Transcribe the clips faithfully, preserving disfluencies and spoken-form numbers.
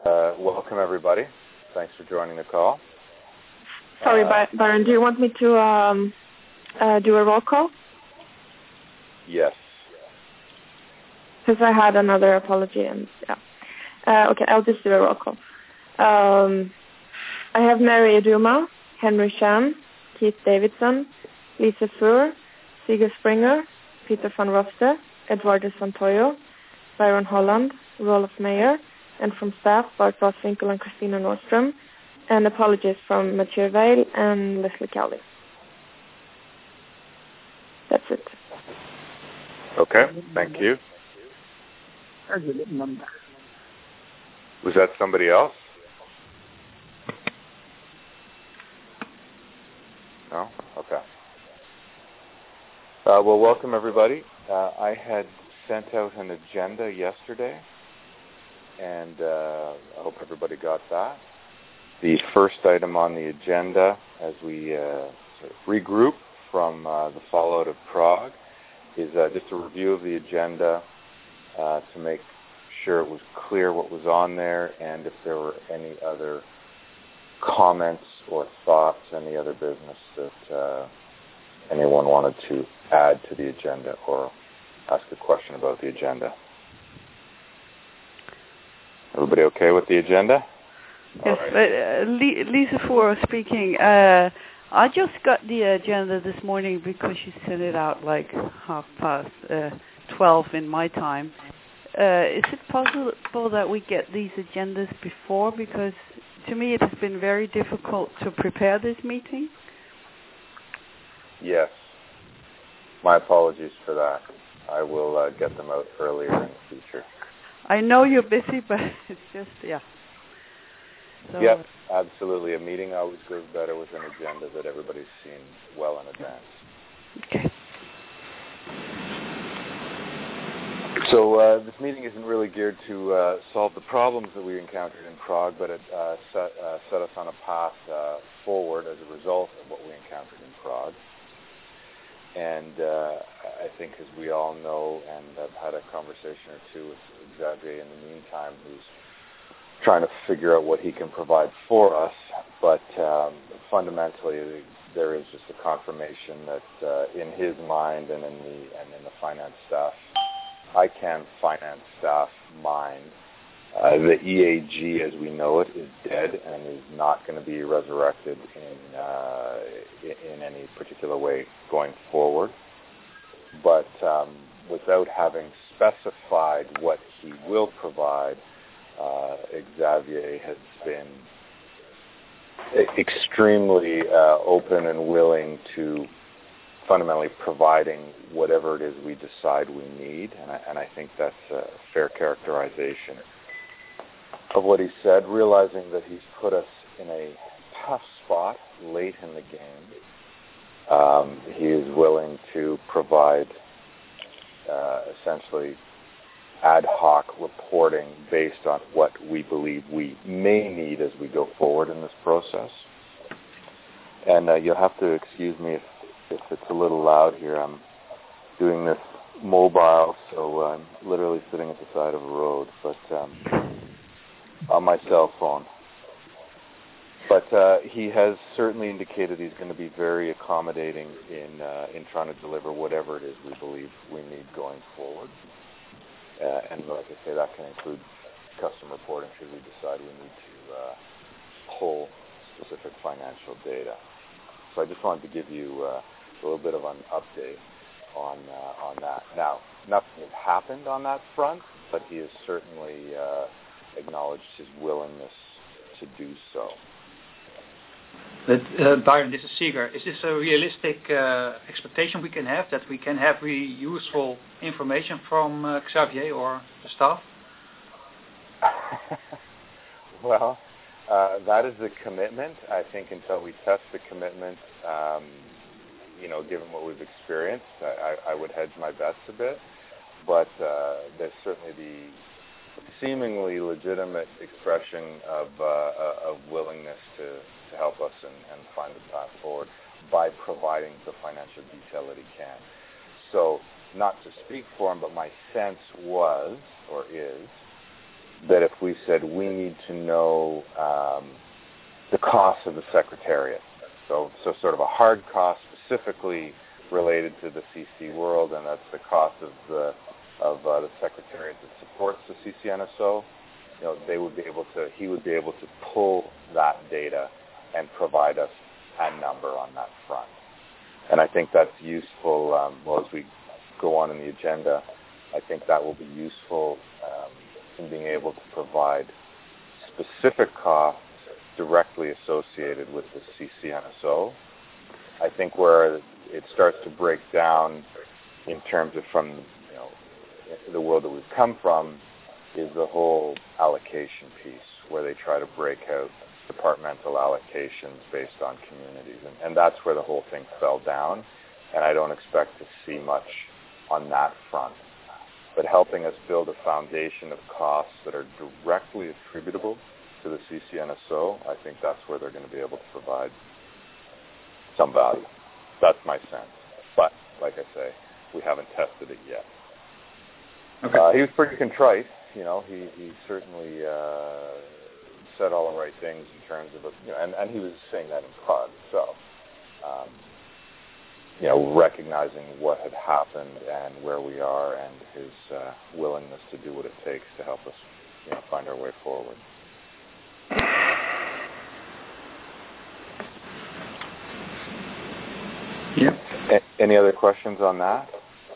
Uh, welcome, everybody. Thanks for joining the call. Sorry, uh, Byron, do you want me to um, uh, do a roll call? Yes. Because I had another apology, and yeah. Uh, okay, I'll just do a roll call. Um, I have Mary Iduma, Henry Chan, Keith Davidson, Lisa Fuhr, Sigurd Springer, Peter van Roste, Eduardo Santoyo, Byron Holland, Rolf Meyer, and from staff, Bart Roswinkel and Christina Nordstrom, and apologies from Mathieu Veil and Leslie Cowley. That's it. Okay, thank you. Was that somebody else? No? Okay. Uh, well, welcome, everybody. Uh, I had sent out an agenda yesterday, and uh, I hope everybody got that. The first item on the agenda, as we uh, sort of regroup from uh, the fallout of Prague, is uh, just a review of the agenda uh, to make sure it was clear what was on there and if there were any other comments or thoughts, any other business that uh, anyone wanted to add to the agenda or ask a question about the agenda. Everybody okay with the agenda? Yes, right. uh, Lisa Fuhr speaking. Uh, I just got the agenda this morning because you sent it out like half past uh, twelve in my time. Uh, is it possible that we get these agendas before? Because to me it has been very difficult to prepare this meeting. Yes. My apologies for that. I will uh, get them out earlier in the future. I know you're busy, but it's just, yeah. So, yep, absolutely. A meeting always goes better with an agenda that everybody's seen well in advance. Okay. So uh, this meeting isn't really geared to uh, solve the problems that we encountered in Prague, but it uh, set, uh, set us on a path uh, forward as a result of what we encountered in Prague. And uh, I think, as we all know, and I've had a conversation or two with Xavier in the meantime, who's trying to figure out what he can provide for us. But um, fundamentally, there is just a confirmation that uh, in his mind and in the and in the finance staff, I can finance staff mind, uh, the E A G as we know it is dead and is not going to be resurrected in uh, in any particular way going forward. But um, without having specified what he will provide, uh, Xavier has been extremely uh, open and willing to fundamentally providing whatever it is we decide we need, and I, and I think that's a fair characterization of what he said, realizing that he's put us in a tough spot late in the game. Um, he is willing to provide uh, essentially ad hoc reporting based on what we believe we may need as we go forward in this process. And uh, you'll have to excuse me if, if it's a little loud here. I'm doing this mobile, so I'm literally sitting at the side of a road, but um, on my cell phone. But uh, he has certainly indicated he's going to be very accommodating in uh, in trying to deliver whatever it is we believe we need going forward. Uh, and like I say, that can include custom reporting should we decide we need to uh, pull specific financial data. So I just wanted to give you uh, a little bit of an update on uh, on that. Now, nothing has happened on that front, but he has certainly uh, acknowledged his willingness to do so. But, uh, Byron, this is Sigurd. Is this a realistic uh, expectation we can have, that we can have really useful information from uh, Xavier or the staff? Well, uh, that is the commitment. I think until we test the commitment, um, you know, given what we've experienced, I, I would hedge my bets a bit. But uh, there's certainly the seemingly legitimate expression of, uh, of willingness to, to help us and, and find a path forward by providing the financial detail that he can. So, not to speak for him, but my sense was, or is, that if we said we need to know um, the cost of the Secretariat, so so sort of a hard cost specifically related to the C C world, and that's the cost of the of uh, the Secretariat that supports the C C N S O, you know, they would be able to, he would be able to pull that data and provide us a number on that front. And I think that's useful, um, well, as we go on in the agenda, I think that will be useful um, in being able to provide specific costs directly associated with the C C N S O. I think where it starts to break down in terms of from, you know, the world that we've come from is the whole allocation piece, where they try to break out departmental allocations based on communities. And, and that's where the whole thing fell down, and I don't expect to see much on that front. But helping us build a foundation of costs that are directly attributable to the C C N S O, I think that's where they're going to be able to provide some value. That's my sense. But, like I say, we haven't tested it yet. Okay. Uh, he was pretty contrite. You know, he, he certainly uh, said all the right things in terms of, a, you know, and, and he was saying that in Prague itself. Um, you know, recognizing what had happened and where we are, and his uh, willingness to do what it takes to help us, you know, find our way forward. Yeah. A- any other questions on that?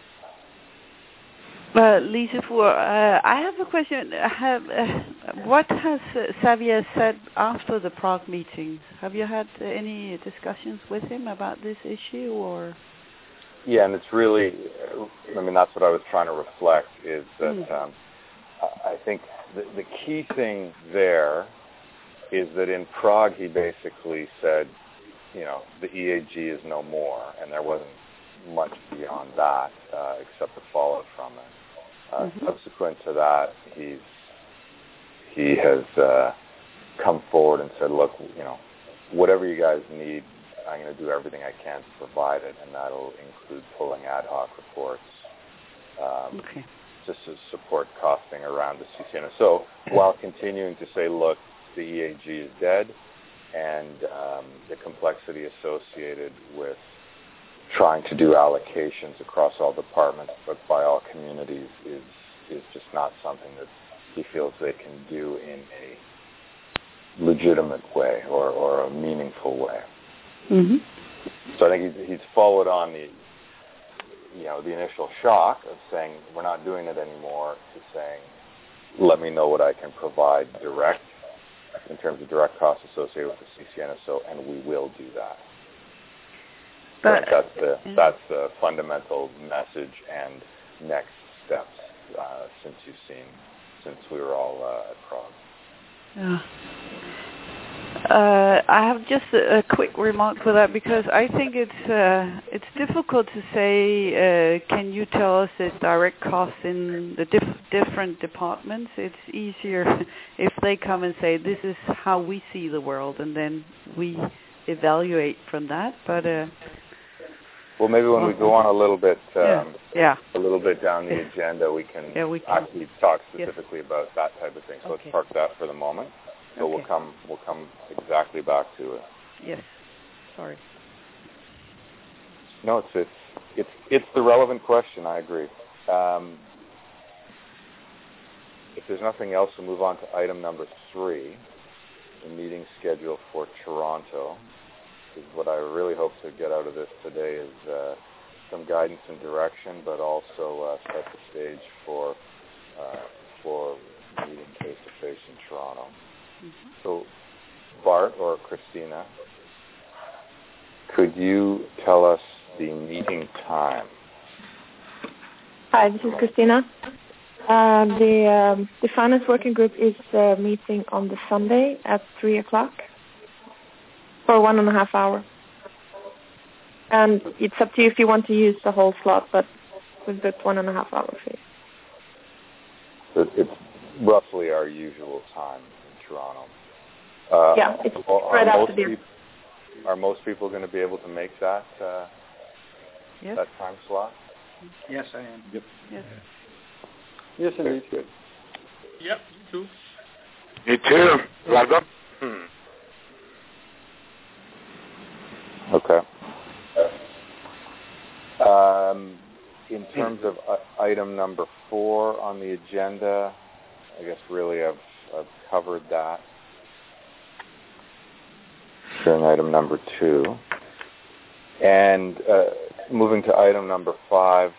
Uh, Lisa, for uh, I have a question. Have, uh, what has uh, Xavier said after the Prague meeting? Have you had uh, any discussions with him about this issue, or? Yeah, and it's really, I mean, that's what I was trying to reflect, is that Mm. um, I think the, the key thing there is that in Prague he basically said, you know, the E A G is no more, and there wasn't much beyond that uh, except the fallout from it. Uh, mm-hmm. Subsequent to that, he's he has uh, come forward and said, look, you know, whatever you guys need, I'm going to do everything I can to provide it, and that'll include pulling ad hoc reports um, okay. just to support costing around the C C N S O, while continuing to say, look, the E A G is dead, and um, the complexity associated with trying to do allocations across all departments but by all communities is is just not something that he feels they can do in a legitimate way or, or a meaningful way. Mm-hmm. So I think he's, he's followed on the you know the initial shock of saying we're not doing it anymore to saying let me know what I can provide direct in terms of direct costs associated with the C C N S O, and we will do that. But that's the that's the fundamental message and next steps uh, since you've seen since we were all uh, at Prague. Yeah. Uh, I have just a, a quick remark for that, because I think it's uh, it's difficult to say. Uh, can you tell us the direct costs in the diff- different departments? It's easier if they come and say this is how we see the world, and then we evaluate from that. But uh, well, maybe when we go on a little bit, um, yeah. yeah, a little bit down the agenda, we can, yeah, we can. actually talk specifically yes. about that type of thing. So okay. let's park that for the moment. So okay. we'll come we'll come exactly back to it. Yes. Sorry. No, it's it's it's it's the relevant question. I agree. Um, if there's nothing else, we'll move on to item number three, the meeting schedule for Toronto. Is what I really hope to get out of this today is uh, some guidance and direction, but also uh, set the stage for uh, for meeting face to face in Toronto. Mm-hmm. So, Bart or Christina, could you tell us the meeting time? Hi, this is Christina. Uh, the um, the finance working group is uh, meeting on the Sunday at three o'clock for one and a half hour. And it's up to you if you want to use the whole slot, but we've booked one and a half hour for you. So it's roughly our usual time in Toronto. Uh, yeah, it's are, spread are out most to people, Are most people going to be able to make that uh, yes. that time slot? Yes, I am. Yep. Yes. Yes, indeed. Good. Yep, you too. Me too. Welcome. Hmm. Okay. Um, in terms of uh, item number four on the agenda, I guess really I've, I've covered that during item number two. And uh, moving to item number five,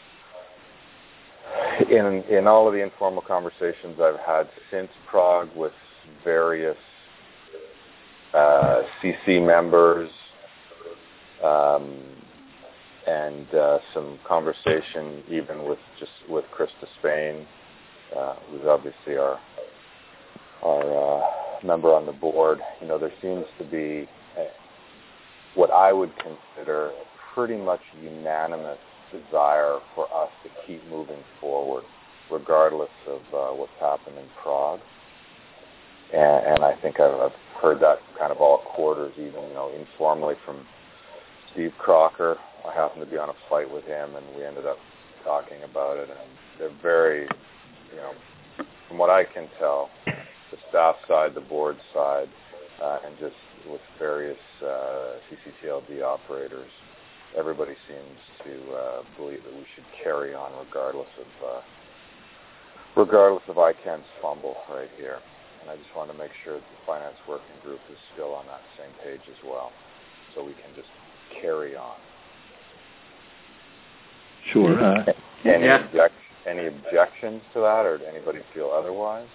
in in all of the informal conversations I've had since Prague with various uh, C C members, um, and uh, some conversation even with just with Krista Spain, uh, who's obviously our our uh, member on the board. You know, there seems to be a, what I would consider pretty much unanimous desire for us to keep moving forward, regardless of uh, what's happened in Prague. And, and I think I've, I've heard that kind of all quarters, even you know informally from Steve Crocker. I happened to be on a flight with him, and we ended up talking about it. And they're very, you know, from what I can tell, the staff side, the board side, uh, and just with various uh, C C T L D operators, everybody seems to uh, believe that we should carry on regardless of uh, regardless of I C A N's fumble right here. And I just want to make sure that the finance working group is still on that same page as well, so we can just carry on. Sure. Uh, any, yeah. object, any objections to that, or does anybody feel otherwise?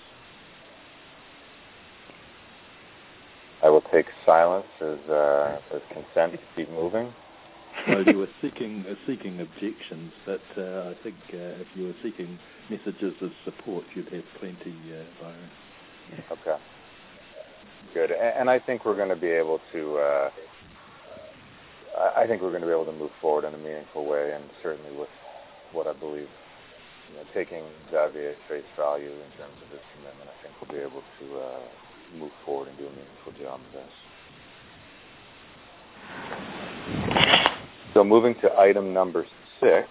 I will take silence as, uh, as consent to keep moving. Well, you were seeking uh, seeking objections, but uh, I think uh, if you were seeking messages of support, you'd have plenty, uh, Byron. Okay. Good. And, and I think we're going to be able to. Uh, I think we're going to be able to move forward in a meaningful way, and certainly with what I believe, you know, taking Xavier at face value in terms of his commitment, I think we'll be able to uh, move forward and do a meaningful job of this. So moving to item number six,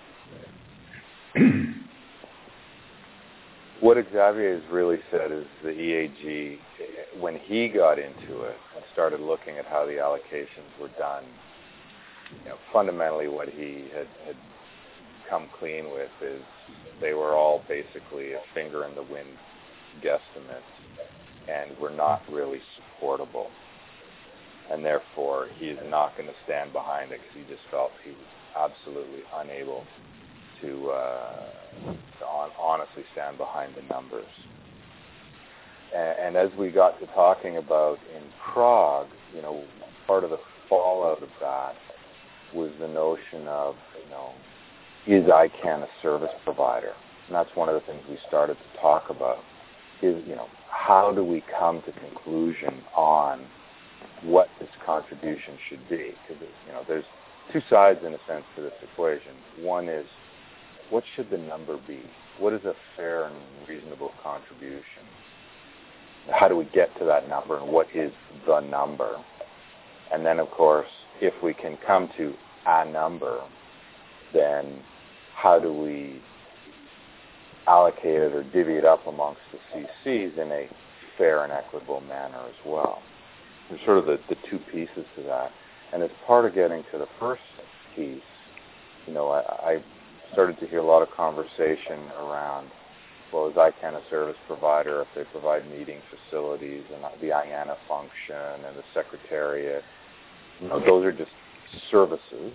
what Xavier has really said is the E A G, when he got into it and started looking at how the allocations were done, you know, fundamentally what he had, had come clean with is they were all basically a finger in the wind guesstimates and were not really supportable. And therefore, he's not going to stand behind it because he just felt he was absolutely unable to, uh, to on, honestly stand behind the numbers. And, and as we got to talking about in Prague, you know, part of the fallout of that was the notion of, you know, is I C A N a service provider? And that's one of the things we started to talk about is, you know, how do we come to conclusion on what this contribution should be? Because, you know, there's two sides, in a sense, to this equation. One is, what should the number be? What is a fair and reasonable contribution? How do we get to that number, and what is the number? And then, of course, if we can come to a number, then how do we allocate it or divvy it up amongst the C Cs in a fair and equitable manner as well? There's sort of the, the two pieces to that. And as part of getting to the first piece, you know, I, I started to hear a lot of conversation around, well, is I C A N a service provider if they provide meeting facilities and the I A N A function and the secretariat? You know, those are just services.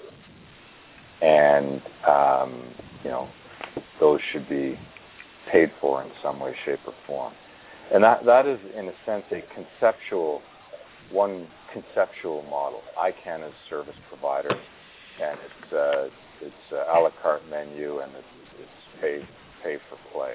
And, um, you know, those should be paid for in some way, shape, or form. And that, that is, in a sense, a conceptual, one conceptual model. I C A N is service provider, and it's uh, it's a a la carte menu, and it's, it's pay, pay for play,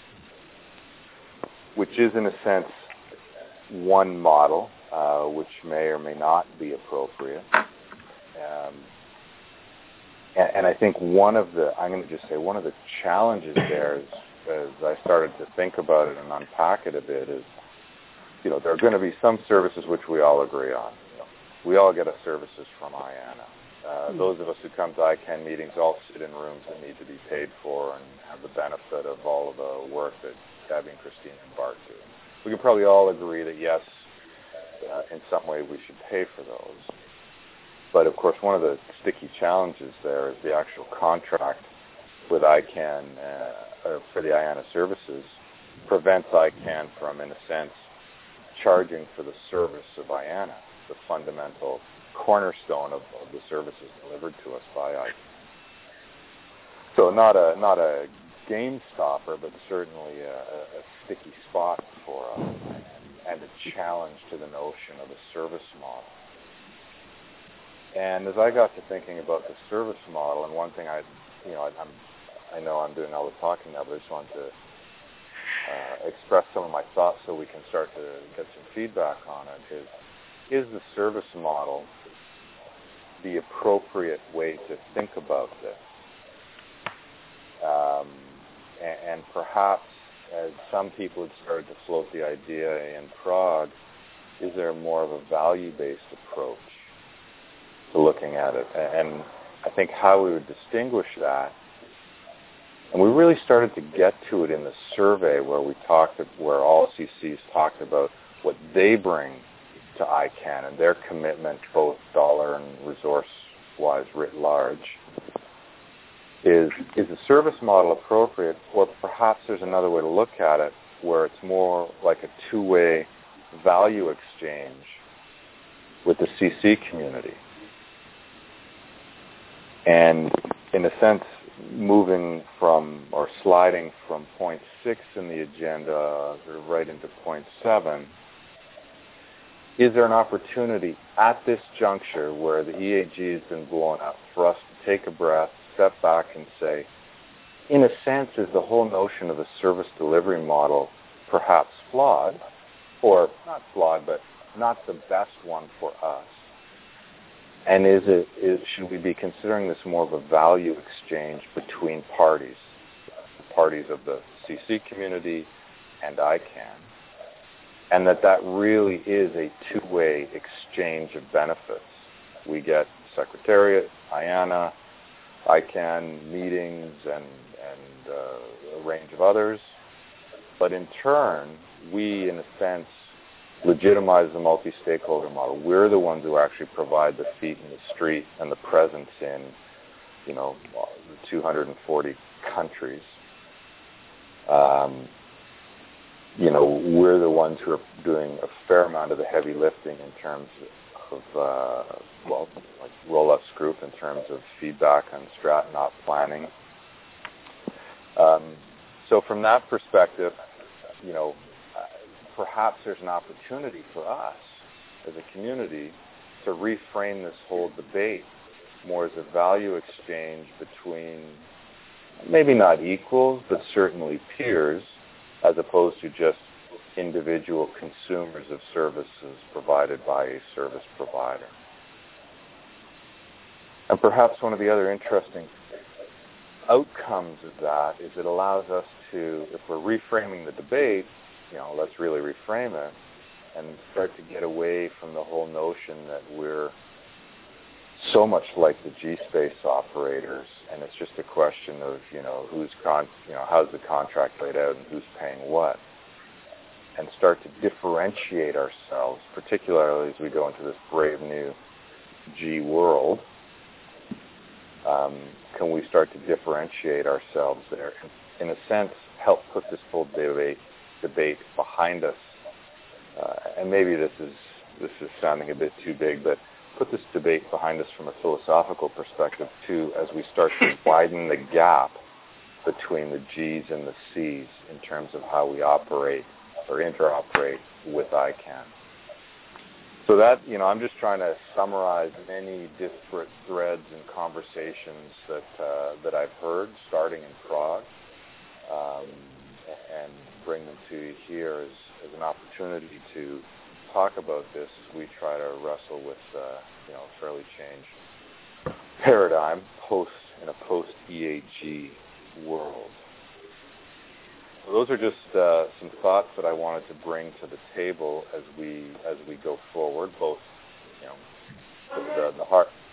which is, in a sense, one model, uh, which may or may not be appropriate. Um, and, and I think one of the, I'm going to just say, one of the challenges there is, as I started to think about it and unpack it a bit, is, you know, there are going to be some services which we all agree on. You know, we all get our services from I A N A, Uh, those of us who come to I CANN meetings all sit in rooms that need to be paid for and have the benefit of all of the work that Gabby and Christine and Bart do. We can probably all agree that, yes, uh, in some way we should pay for those. But, of course, one of the sticky challenges there is the actual contract with I CANN, uh, or for the IANA services, prevents I CANN from, in a sense, charging for the service of IANA, the fundamental cornerstone of, of the services delivered to us by I CANN. So not a not a game stopper, but certainly a, a sticky spot for us, and a challenge to the notion of a service model. And as I got to thinking about the service model, and one thing I, you know, I, I'm, I know I'm doing all the talking now, but I just wanted to uh, express some of my thoughts so we can start to get some feedback on it. Is is the service model the appropriate way to think about this? Um, and, and perhaps, as some people had started to float the idea in Prague, is there more of a value-based approach to looking at it? And I think how we would distinguish that, and we really started to get to it in the survey where we talked, where all C Cs talked about what they bring to I CANN and their commitment, both dollar and resource-wise writ large. Is is the service model appropriate, or perhaps there's another way to look at it where it's more like a two-way value exchange with the C C community? And in a sense, moving from or sliding from point six in the agenda sort of right into point seven, is there an opportunity at this juncture where the E A G has been blown up for us to take a breath, step back and say, in a sense, is the whole notion of a service delivery model perhaps flawed, or not flawed, but not the best one for us? And is it, is, should we be considering this more of a value exchange between parties, the parties of the C C community and I CANN, and that that really is a two-way exchange of benefits? We get Secretariat, IANA, I CANN meetings, and, and uh, a range of others. But in turn, we, in a sense, legitimize the multi-stakeholder model. We're the ones who actually provide the feet in the street and the presence in, you know, the two hundred forty countries. Um, you know, we're the ones who are doing a fair amount of the heavy lifting in terms of, uh, well, like roll-ups group in terms of feedback on strat not planning. Um, so from that perspective, you know, perhaps there's an opportunity for us as a community to reframe this whole debate more as a value exchange between maybe not equals, but certainly peers, as opposed to just individual consumers of services provided by a service provider. And perhaps one of the other interesting outcomes of that is it allows us to, if we're reframing the debate, you know, let's really reframe it and start to get away from the whole notion that we're so much like the G-Space operators, and it's just a question of, you know, who's con, you know, how's the contract laid out and who's paying what, and start to differentiate ourselves, particularly as we go into this brave new G world. Um, can we start to differentiate ourselves there? In a sense, help put this full debate debate behind us. Uh, and maybe this is this is sounding a bit too big, but put this debate behind us from a philosophical perspective too, as we start to widen the gap between the G's and the C's in terms of how we operate or interoperate with I CANN. So that, you know, I'm just trying to summarize many disparate threads and conversations that uh, that I've heard starting in Prague, um, and bring them to you here as, as an opportunity to talk about this as we try to wrestle with, uh, you know, a fairly changed paradigm post in a post-E A G world. So those are just uh, some thoughts that I wanted to bring to the table as we as we go forward. Both, you know, the, the, the heart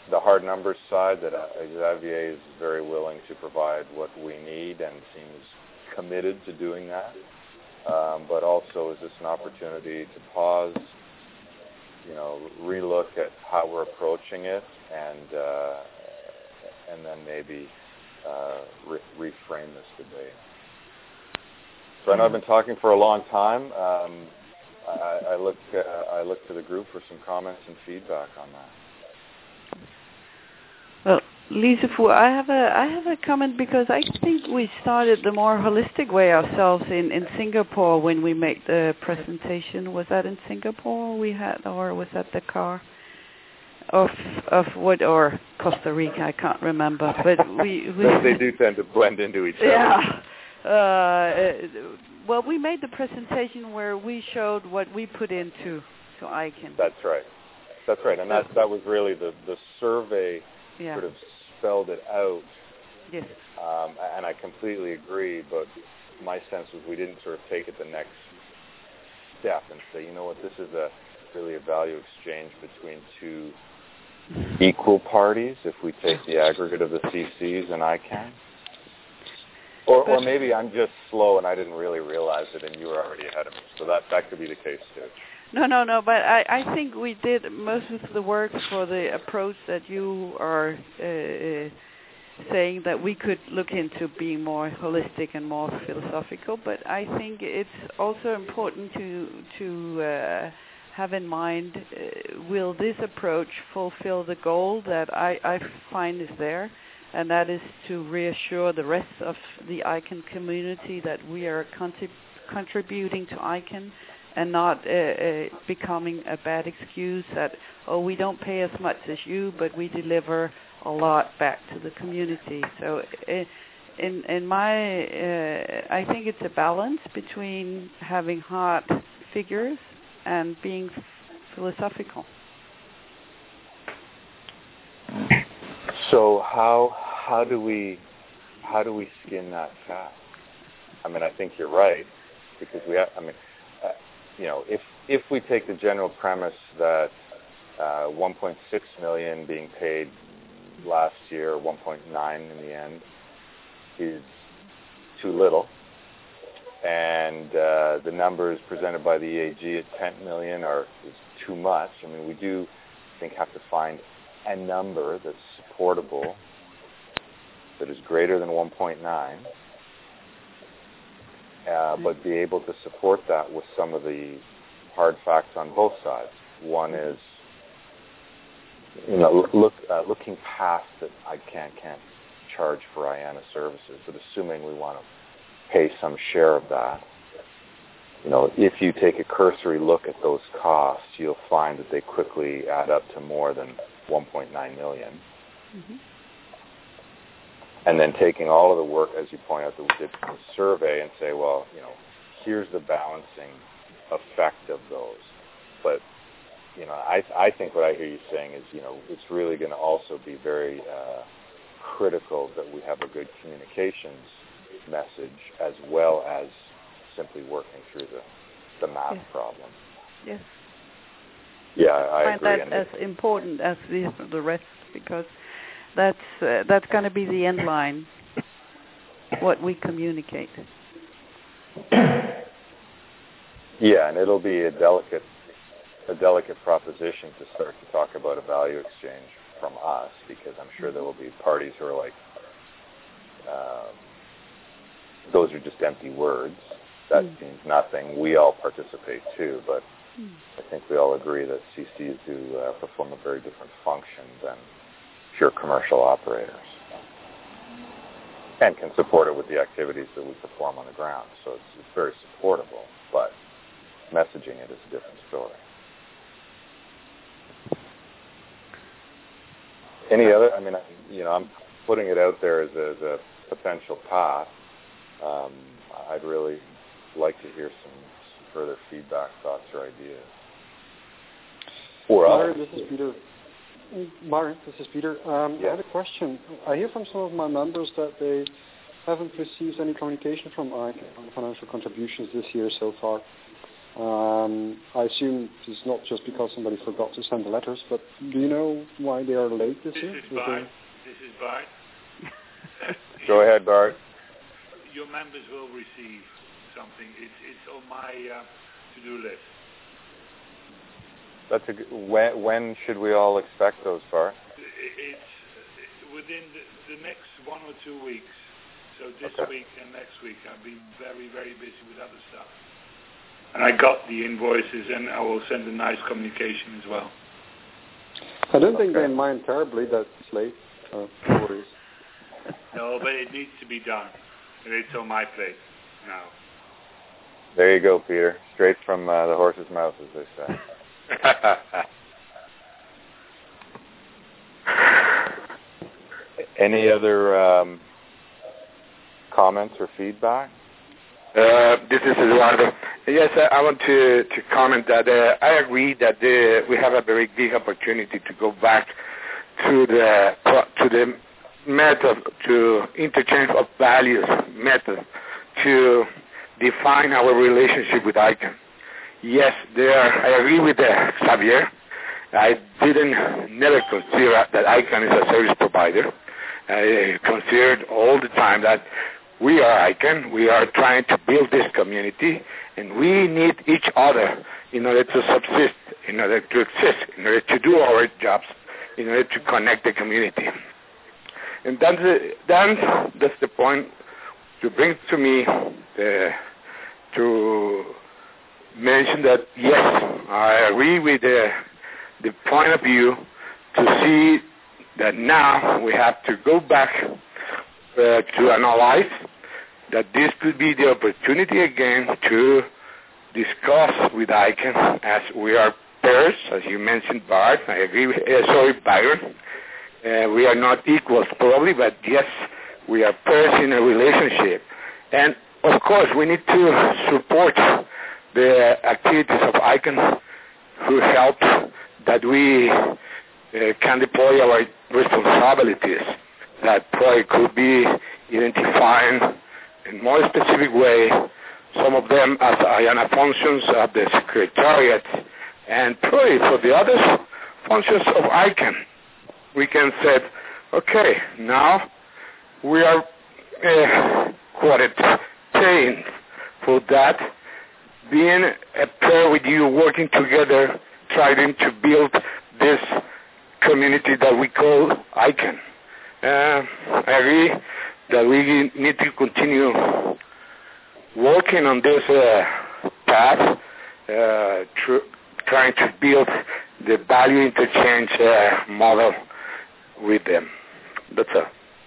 the hard numbers side, that uh, Xavier is very willing to provide what we need and seems committed to doing that. Um, but also, is this an opportunity to pause, you know, relook at how we're approaching it, and uh, and then maybe uh, re- reframe this debate. So I know I've been talking for a long time. Um, I, I look uh, I look to the group for some comments and feedback on that. Well, Lisa Fu, I have a I have a comment, because I think we started the more holistic way ourselves in, in Singapore when we made the presentation. Was that in Singapore we had, or was that Dakar? Of of what, or Costa Rica? I can't remember. But we, we they do tend to blend into each other. Yeah. Uh, well, we made the presentation where we showed what we put into to ICANN. That's right. That's right, and that that was really the the survey. Yeah. Sort of spelled it out. Yes. Um, and I completely agree, but my sense was we didn't sort of take it the next step and say, you know what, this is a really a value exchange between two equal parties if we take the aggregate of the C Cs and ICANN. Or, or maybe I'm just slow and I didn't really realize it and you were already ahead of me. So that, that could be the case too. No, no, no, but I, I think we did most of the work for the approach that you are uh, saying that we could look into being more holistic and more philosophical. But I think it's also important to to uh, have in mind, uh, will this approach fulfill the goal that I, I find is there? And that is to reassure the rest of the ICANN community that we are contrib- contributing to ICANN, and not uh, uh, becoming a bad excuse that, oh, we don't pay as much as you, but we deliver a lot back to the community. So uh, in in my, uh, I think it's a balance between having hard figures and being f- philosophical. So how how do we how do we skin that cat? I mean, I think you're right, because we have, I mean, uh, you know, if if we take the general premise that uh, one point six million being paid last year, one point nine in the end, is too little, and uh, the numbers presented by the E A G at ten million are is too much. I mean, we do I think have to find a number that's supportable, that is greater than one point nine, uh, but be able to support that with some of the hard facts on both sides. One is, you know, look uh, looking past that I can't can't charge for IANA services, but assuming we want to pay some share of that. You know, if you take a cursory look at those costs, you'll find that they quickly add up to more than one point nine million. Mm-hmm. And then taking all of the work, as you point out, that we did from the survey and say, well, you know, here's the balancing effect of those. But, you know, I I think what I hear you saying is, you know, it's really going to also be very uh, critical that we have a good communications message as well as simply working through the, the math yes. problem. Yes. Yeah, I, I find agree. that And as important as the the rest, because that's uh, that's going to be the end line, what we communicate. Yeah, and it'll be a delicate a delicate proposition to start to talk about a value exchange from us, because I'm sure there will be parties who are like, um, those are just empty words. That mm. means nothing. We all participate too, but mm. I think we all agree that C Cs do uh, perform a very different function than pure commercial operators, and can support it with the activities that we perform on the ground. So it's, it's very supportable, but messaging it is a different story. Any other? I mean, I, you know, I'm putting it out there as a, as a potential path. Um, I'd really like to hear some, some further feedback, thoughts, or ideas. Or Byron, this is Peter. Byron, this is Peter. Um, yes. I had a question. I hear from some of my members that they haven't received any communication from ICANN on financial contributions this year so far. Um, I assume it's not just because somebody forgot to send the letters, but do you know why they are late this, this year? Is Bart. This is Bart. Go ahead, Bart. Your members will receive something. It's it's on my uh, to-do list. That's a good, when when should we all expect those, Bart? It's within the, the next one or two weeks. So this okay. week and next week I've been very, very busy with other stuff. And I got the invoices, and I will send a nice communication as well. I don't think okay. they mind terribly that it's late. Uh, no worries. No, but it needs to be done. And it's on my plate now. There you go, Peter. Straight from uh, the horse's mouth, as they say. Any other um, comments or feedback? Uh, this is Eduardo. Yes, uh, I want to, to comment that uh, I agree that uh, we have a very big opportunity to go back to the to the method, to interchange of values method, to define our relationship with ICANN. Yes, there. I agree with uh, Xavier. I didn't never consider that ICANN is a service provider. I considered all the time that we are ICANN. We are trying to build this community, and we need each other in order to subsist, in order to exist, in order to do our jobs, in order to connect the community. And that's the, then that's the point to bring to me uh, to mention that, yes, I agree with the, the point of view to see that now we have to go back uh, to analyze that this could be the opportunity again to discuss with ICANN as we are pairs, as you mentioned, Bart. I agree with, uh, sorry, Byron. Uh, we are not equals probably, but yes, we are pairs in a relationship. And of course, we need to support the activities of ICANN who help that we uh, can deploy our responsibilities. That probably could be identifying in more specific way some of them as IANA functions of the Secretariat, and probably for the others, functions of ICANN. We can say, okay, now we are uh, quoted paying for that, being a pair with you, working together, trying to build this community that we call ICANN. Uh, I agree that we need to continue working on this uh, path, uh, tr- trying to build the value interchange uh, model with them. That's all.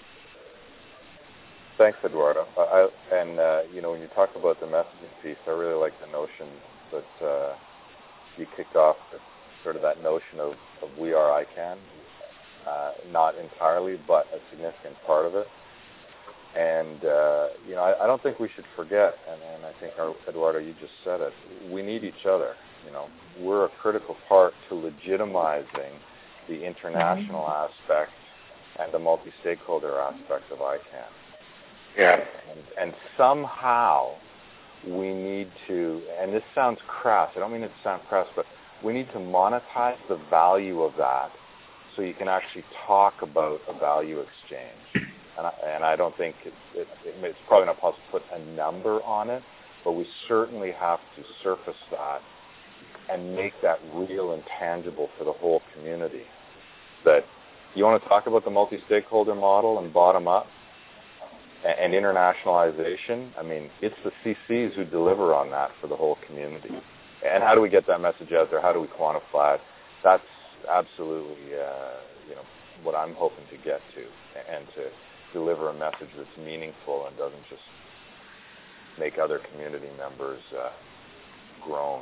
Thanks, Eduardo. I, I, and, uh, you know, when you talk about the messaging piece, I really like the notion that uh, you kicked off with sort of that notion of, of we are ICANN, uh, not entirely, but a significant part of it. And, uh, you know, I, I don't think we should forget, and, and I think, our, Eduardo, you just said it, we need each other. You know, we're a critical part to legitimizing the international mm-hmm. aspect and the multi-stakeholder aspect of ICANN. Yeah. And, and somehow we need to, and this sounds crass, I don't mean it to sound crass, but we need to monetize the value of that so you can actually talk about a value exchange. And I, and I don't think it, it, it, it's probably not possible to put a number on it, but we certainly have to surface that and make that real and tangible for the whole community. That you want to talk about the multi-stakeholder model and bottom-up and, and internationalization, I mean, it's the C Cs who deliver on that for the whole community. And how do we get that message out there? How do we quantify it? That's absolutely, uh, you know, what I'm hoping to get to, and to deliver a message that's meaningful and doesn't just make other community members uh, groan.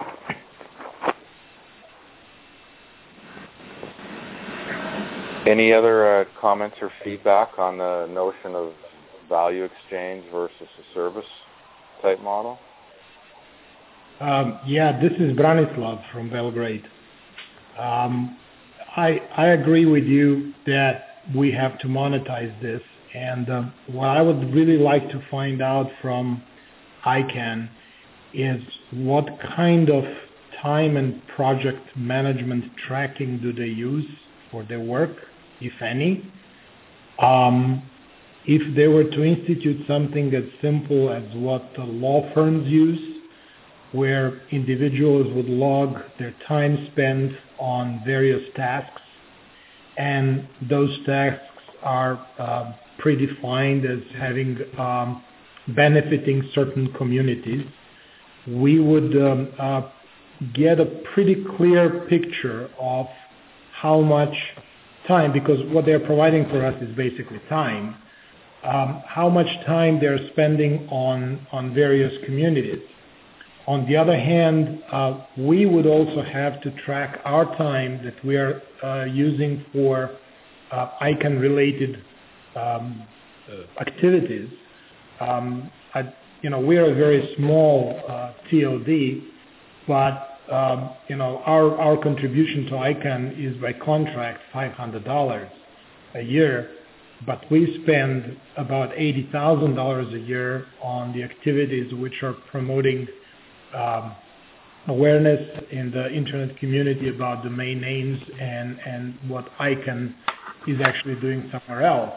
Any other uh, comments or feedback on the notion of value exchange versus a service type model? Um, yeah, this is Branislav from Belgrade. Um, I, I agree with you that we have to monetize this, and uh, what I would really like to find out from ICANN is what kind of time and project management tracking do they use for their work, if any. Um, if they were to institute something as simple as what the law firms use, where individuals would log their time spent on various tasks, and those tasks are uh, predefined as having um, benefiting certain communities, we would um, uh, get a pretty clear picture of how much time, because what they're providing for us is basically time, um, how much time they're spending on, on various communities. On the other hand, uh, we would also have to track our time that we are uh, using for uh, ICANN-related um, uh, activities. Um, I, you know, we are a very small uh, T L D, but um, you know, our our contribution to ICANN is by contract five hundred dollars a year, but we spend about eighty thousand dollars a year on the activities which are promoting Um, awareness in the internet community about domain names and, and what ICANN is actually doing somewhere else.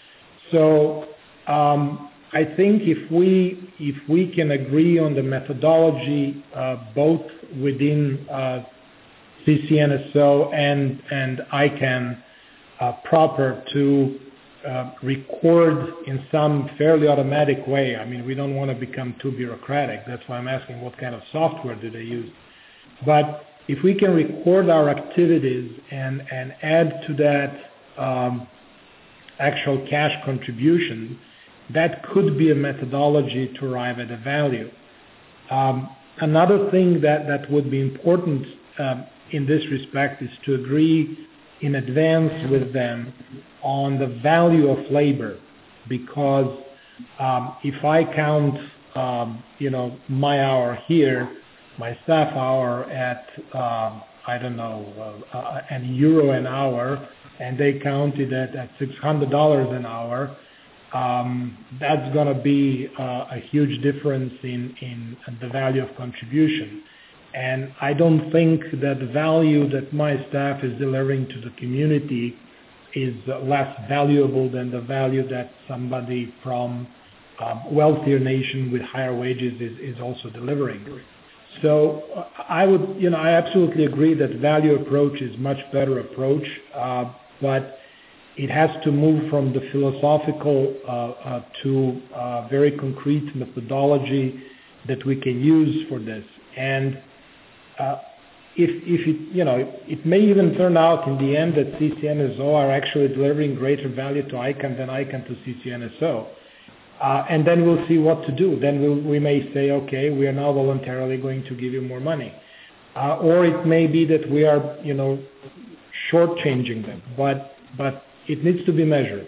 So um, I think if we if we can agree on the methodology uh, both within uh, C C N S O and and ICANN uh, proper to Uh, record in some fairly automatic way. I mean, we don't want to become too bureaucratic. That's why I'm asking what kind of software do they use. But if we can record our activities and, and add to that um, actual cash contribution, that could be a methodology to arrive at a value. Um, another thing that, that would be important um, in this respect is to agree in advance with them on the value of labor, because um, if I count, um, you know, my hour here, my staff hour at, uh, I don't know, uh, uh, an euro an hour, and they counted it at six hundred dollars an hour, um, that's going to be uh, a huge difference in, in the value of contribution. And I don't think that the value that my staff is delivering to the community is less valuable than the value that somebody from um, wealthier nation with higher wages is, is also delivering. So uh, I would, you know, I absolutely agree that value approach is much better approach, uh, but it has to move from the philosophical uh, uh, to uh, very concrete methodology that we can use for this. And Uh, if, if it, you know, it may even turn out in the end that C C N S O are actually delivering greater value to ICANN than ICANN to C C N S O. Uh, and then we'll see what to do. Then we'll, we may say, okay, we are now voluntarily going to give you more money. Uh, or it may be that we are, you know, shortchanging them. But, but it needs to be measured.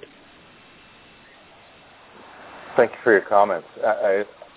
Thank you for your comments. I, I,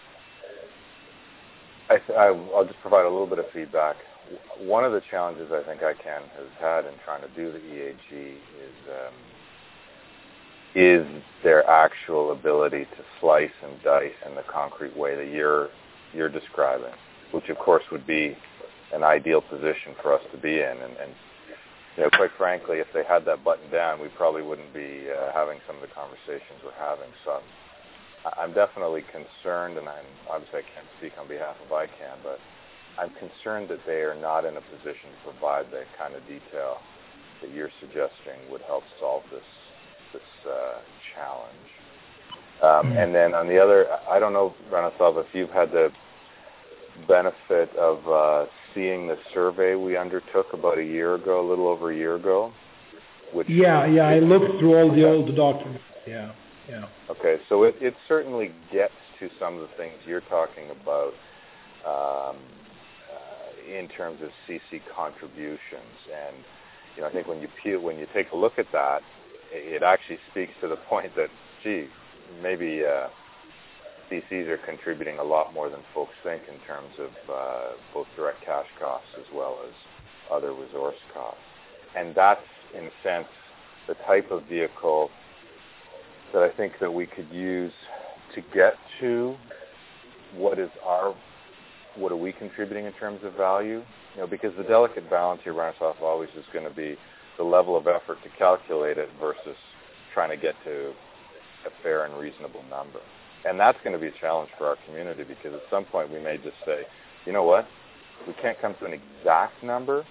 I, I'll just provide a little bit of feedback. One of the challenges I think ICANN has had in trying to do the E A G is um, is their actual ability to slice and dice in the concrete way that you're you're describing, which of course would be an ideal position for us to be in. And, and you know, quite frankly, if they had that button down, we probably wouldn't be uh, having some of the conversations we're having. So I'm, I'm definitely concerned, and I'm, obviously I can't speak on behalf of ICANN, but I'm concerned that they are not in a position to provide the kind of detail that you're suggesting would help solve this this uh, challenge. Um, mm-hmm. And then on the other, I don't know, Branislav, if you've had the benefit of uh, seeing the survey we undertook about a year ago, a little over a year ago. Which yeah, yeah, I looked through all the old documents, yeah. Yeah. Okay, so it, it certainly gets to some of the things you're talking about um, uh, in terms of C C contributions, and you know, I think when you peel, when you take a look at that, it actually speaks to the point that, gee, maybe uh, C Cs are contributing a lot more than folks think in terms of uh, both direct cash costs as well as other resource costs, and that's in a sense the type of vehicle that I think that we could use to get to what is our what are we contributing in terms of value? You know, because the delicate balance here, Branislav, always is going to be the level of effort to calculate it versus trying to get to a fair and reasonable number. And that's going to be a challenge for our community, because at some point we may just say, you know what, we can't come to an exact number,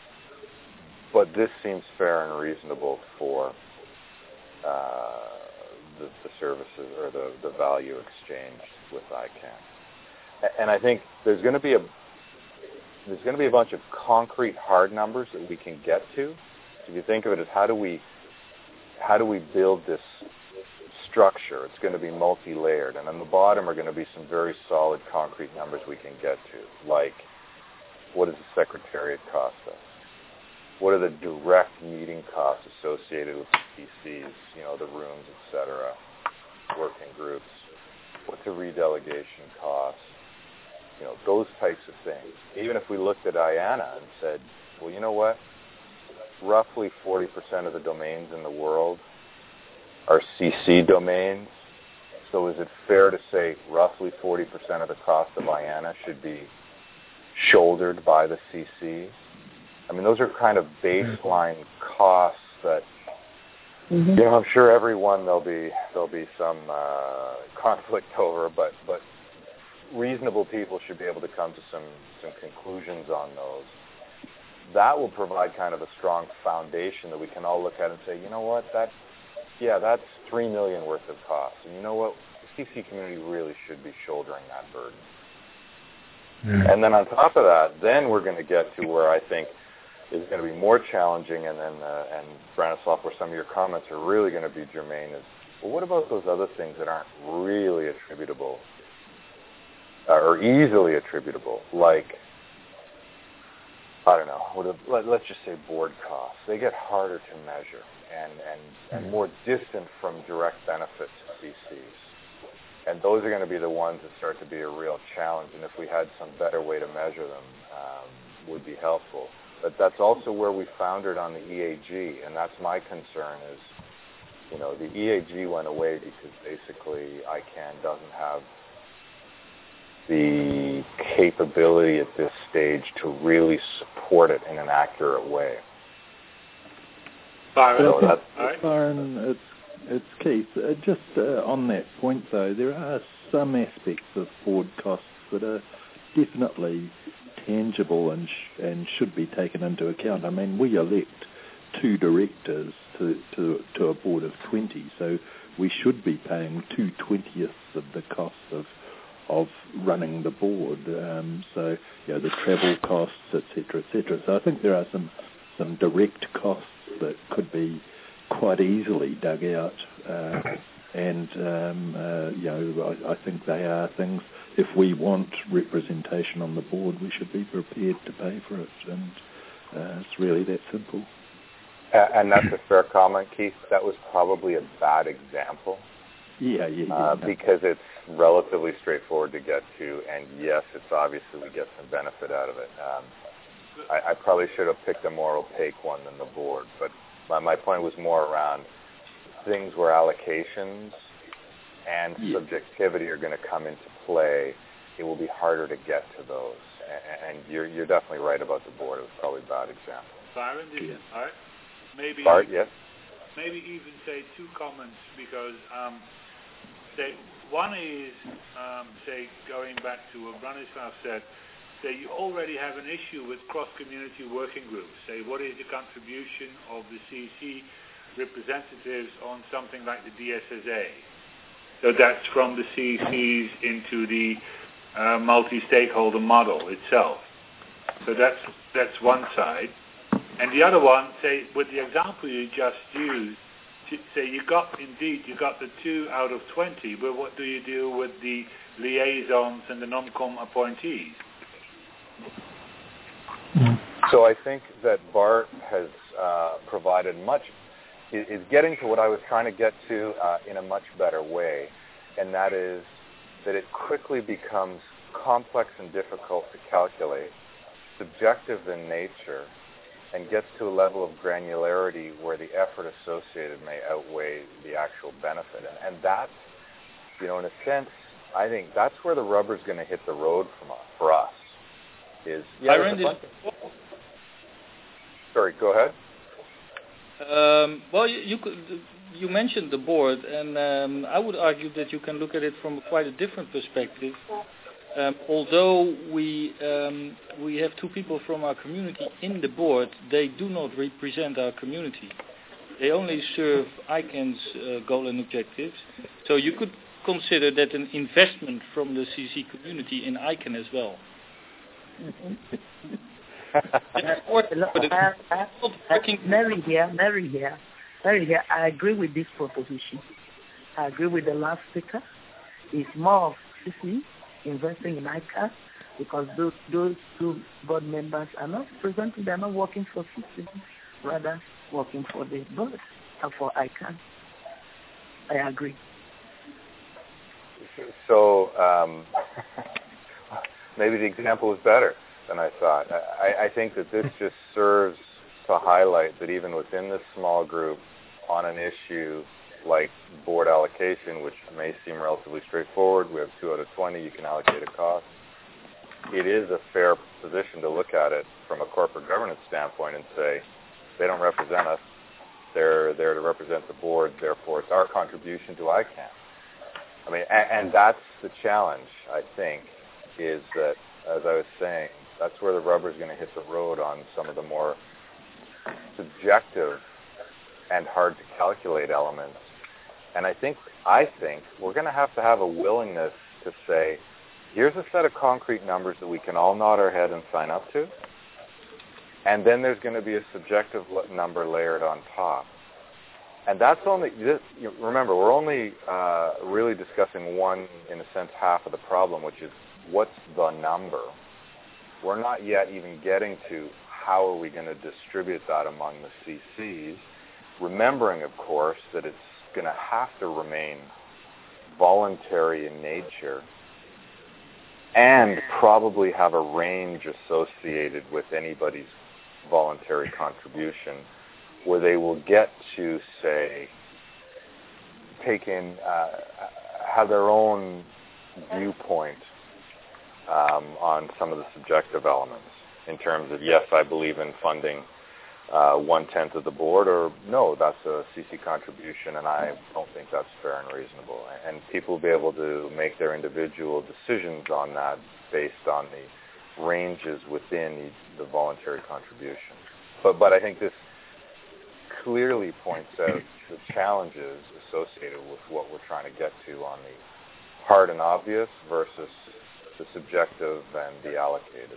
but this seems fair and reasonable for uh, the, the services or the, the value exchanged with I CANN. And I think there's going to be a there's going to be a bunch of concrete hard numbers that we can get to. If you think of it as how do we how do we build this structure, it's going to be multi-layered, and on the bottom are going to be some very solid concrete numbers we can get to, like what does the Secretariat cost us? What are the direct meeting costs associated with the P Cs, you know, the rooms, et cetera, working groups? What's a redelegation cost? You know, those types of things. Even if we looked at I A N A and said, well, you know what? Roughly forty percent of the domains in the world are C C domains. So is it fair to say roughly forty percent of the cost of I A N A should be shouldered by the C Cs? I mean, those are kind of baseline costs that, mm-hmm. you know, I'm sure everyone there'll be there'll be some uh, conflict over, but but reasonable people should be able to come to some some conclusions on those. That will provide kind of a strong foundation that we can all look at and say, you know what, that yeah, that's three million worth of costs, and you know what, the C C community really should be shouldering that burden. Yeah. And then on top of that, then we're going to get to where I think is going to be more challenging, and then uh, and Branislav, where some of your comments are really going to be germane, is, well, what about those other things that aren't really attributable uh, or easily attributable, like, I don't know, what a, let, let's just say board costs. They get harder to measure and, and, and more distant from direct benefit to C Cs. And those are going to be the ones that start to be a real challenge, and if we had some better way to measure them, um, would be helpful. But that's also where we foundered on the E A G, and that's my concern is, you know, the E A G went away because basically I CANN doesn't have the capability at this stage to really support it in an accurate way. Byron, so that's, right. Byron, it's, it's Keith. Uh, just uh, on that point, though, there are some aspects of board costs that are definitely tangible and sh- and should be taken into account. I mean, we elect two directors to, to to a board of twenty, so we should be paying two twentieths of the cost of of running the board. Um, so, you know, the travel costs, et cetera, et cetera. So I think there are some some direct costs that could be quite easily dug out, uh, and um, uh, you know, I, I think they are things. If we want representation on the board, we should be prepared to pay for it, and uh, it's really that simple. Uh, and that's a fair comment, Keith. That was probably a bad example. Yeah, yeah, yeah. Uh, because it's relatively straightforward to get to, and yes, it's obviously we get some benefit out of it. Um, I, I probably should have picked a more opaque one than the board, but my, my point was more around things where allocations and yeah. subjectivity are going to come into play. It will be harder to get to those, and, and you're you're definitely right about the board. It was probably a bad example. Byron, did yeah. all right? Maybe Bart, yes. Maybe even say two comments because um, say one is um, say going back to what Branislav said. Say you already have an issue with cross-community working groups. Say what is the contribution of the C C representatives on something like the D S S A? So that's from the C Cs into the uh, multi-stakeholder model itself. So that's that's one side. And the other one, say, with the example you just used, say you got, indeed, you got the two out of twenty, but what do you do with the liaisons and the non-com appointees? So I think that Bart has uh, provided much, is getting to what I was trying to get to uh, in a much better way, and that is that it quickly becomes complex and difficult to calculate, subjective in nature, and gets to a level of granularity where the effort associated may outweigh the actual benefit. And, and that's, you know, in a sense, I think that's where the rubber's going to hit the road from us, for us. Is yeah. Byron, bunch of... Sorry, go ahead. Um, well, you, you could. You mentioned the board, and um, I would argue that you can look at it from quite a different perspective. Um, although we um, we have two people from our community in the board, they do not represent our community. They only serve I CANN's uh, goal and objectives. So you could consider that an investment from the C C community in I CANN as well. Mary here, Mary here, Mary here. I agree with this proposition. I agree with the last speaker. It's more of C C investing in I CANN because those those two board members are not presenting. They are not working for C C, rather working for the board and for I CANN. I agree. So um, maybe the example is better than I thought. I, I think that this just serves to highlight that even within this small group on an issue like board allocation, which may seem relatively straightforward, we have two out of twenty, you can allocate a cost. It is a fair position to look at it from a corporate governance standpoint and say, they don't represent us, they're there to represent the board, therefore it's our contribution to I CANN. I mean, and, and that's the challenge, I think, is that, as I was saying, that's where the rubber's going to hit the road on some of the more subjective and hard to calculate elements. And I think, I think we're going to have to have a willingness to say, here's a set of concrete numbers that we can all nod our head and sign up to, and then there's going to be a subjective number layered on top. And that's only, remember, we're only uh, really discussing one, in a sense, half of the problem, which is what's the number? We're not yet even getting to how are we going to distribute that among the C Cs, remembering, of course, that it's going to have to remain voluntary in nature and probably have a range associated with anybody's voluntary contribution where they will get to, say, take in, uh, have their own viewpoint um, on some of the subjective elements in terms of, yes, I believe in funding uh, one-tenth of the board, or no, that's a C C contribution, and I don't think that's fair and reasonable. And people will be able to make their individual decisions on that based on the ranges within the voluntary contribution. But, but I think this clearly points out the challenges associated with what we're trying to get to on the hard and obvious versus the subjective and the allocated.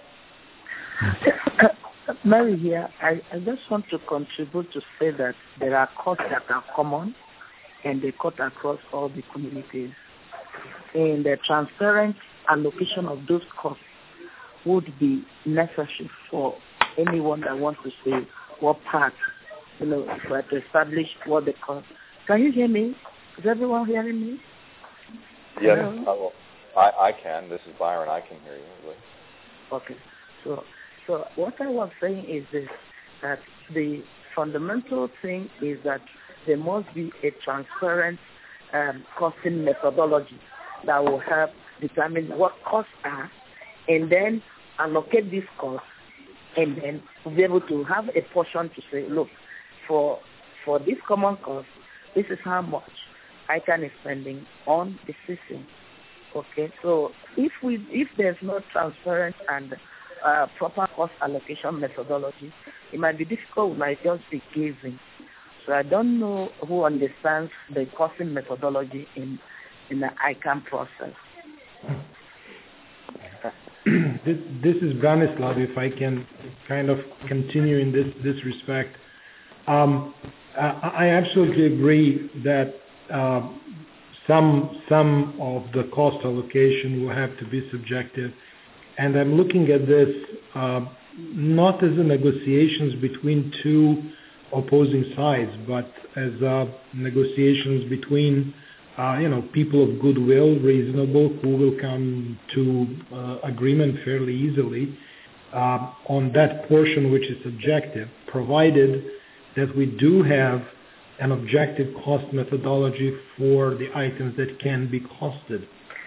Mary here, I, I just want to contribute to say that there are costs that are common and they cut across all the communities. And the transparent allocation of those costs would be necessary for anyone that wants to say what part, you know, for to establish what the cost. Can you hear me? Is everyone hearing me? Yes, no? I, I can. This is Byron. I can hear you. Okay. So, so what I was saying is this, that the fundamental thing is that there must be a transparent um, costing methodology that will help determine what costs are and then allocate these costs and then be able to have a portion to say, look, for for this common cost, this is how much I CANN is spending on the system. Okay, so if we if there's no transparent and uh, proper cost allocation methodology, it might be difficult. We might just be gazing. So I don't know who understands the costing methodology in in the I CANN process. this, this is Branislav, if I can kind of continue in this, this respect. Um, I, I absolutely agree that uh, some, some of the cost allocation will have to be subjective. And I'm looking at this uh, not as a negotiations between two opposing sides, but as uh, negotiations between Uh, you know, people of goodwill, reasonable, who will come to uh, agreement fairly easily uh, on that portion which is subjective, provided that we do have an objective cost methodology for the items that can be costed.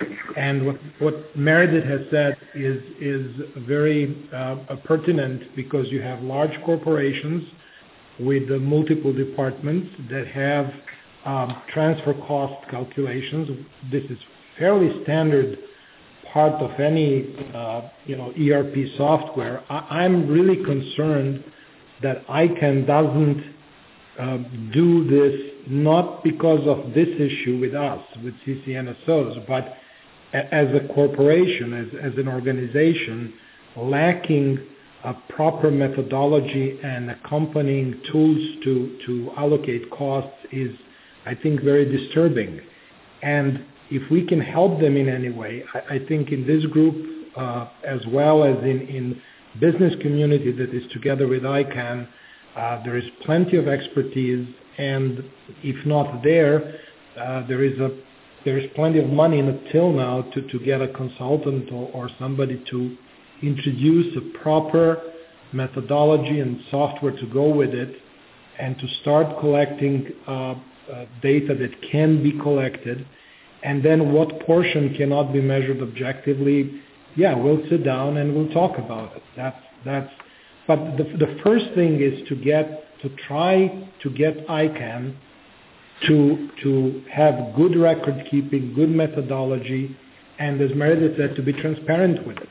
And what, what Meredith has said is is very uh, pertinent, because you have large corporations with uh, multiple departments that have um, transfer cost calculations. This is fairly standard part of any uh, you know E R P software. I, I'm really concerned that I C A N doesn't uh, do this, not because of this issue with us, with C C N S Os, but as a corporation, as, as an organization, lacking a proper methodology and accompanying tools to, to allocate costs is, I think, very disturbing. And if we can help them in any way, I, I think in this group, uh, as well as in, in business community that is together with I C A N, uh, there is plenty of expertise, and if not there, uh, there is a there is plenty of money in the till now to, to get a consultant or, or somebody to introduce a proper methodology and software to go with it, and to start collecting uh, uh, data that can be collected, and then what portion cannot be measured objectively. Yeah, we'll sit down and we'll talk about it. That's that's. But the the first thing is to get to try to get I C A N to to have good record keeping, good methodology, and as Meredith said, to be transparent with it.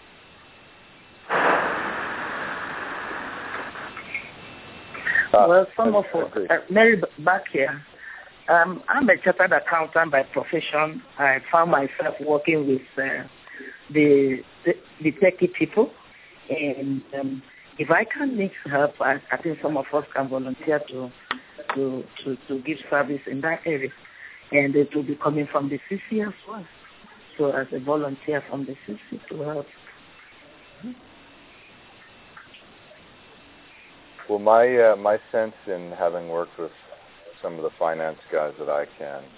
Uh, well, some of uh, Mary back here. Um, I'm a chartered accountant by profession. I found myself working with uh, the, the the techie people, and um, if I can need help, I, I think some of us can volunteer to. To, to, to give service in that area, and it will be coming from the C C as well. So as a volunteer from the C C to help. Well, my uh, my sense in having worked with some of the finance guys at I C A N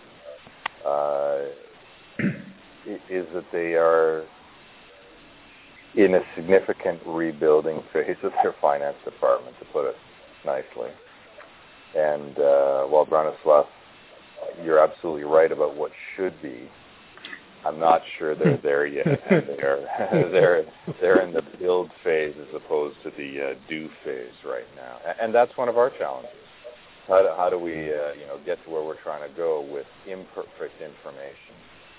uh, is that they are in a significant rebuilding phase of their finance department, to put it nicely. And uh, while Branislav, you're absolutely right about what should be, I'm not sure they're there yet. they're they're they're in the build phase as opposed to the uh, do phase right now, and that's one of our challenges. How do, how do we uh, you know get to where we're trying to go with imperfect information?